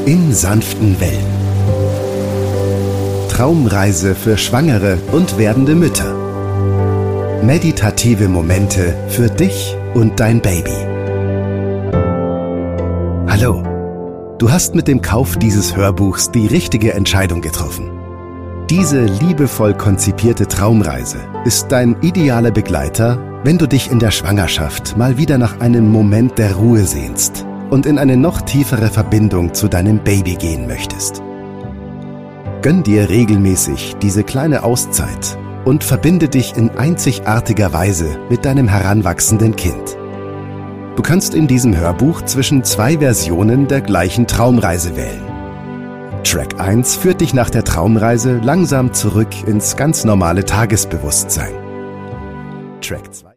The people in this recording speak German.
in sanften Wellen. Traumreise für Schwangere und werdende Mütter. Meditative Momente für dich und dein Baby. Hallo, du hast mit dem Kauf dieses Hörbuchs die richtige Entscheidung getroffen. Diese liebevoll konzipierte Traumreise ist dein idealer Begleiter, wenn du dich in der Schwangerschaft mal wieder nach einem Moment der Ruhe sehnst und in eine noch tiefere Verbindung zu deinem Baby gehen möchtest. Gönn dir regelmäßig diese kleine Auszeit und verbinde dich in einzigartiger Weise mit deinem heranwachsenden Kind. Du kannst in diesem Hörbuch zwischen 2 Versionen der gleichen Traumreise wählen. Track 1 führt dich nach der Traumreise langsam zurück ins ganz normale Tagesbewusstsein. Track 2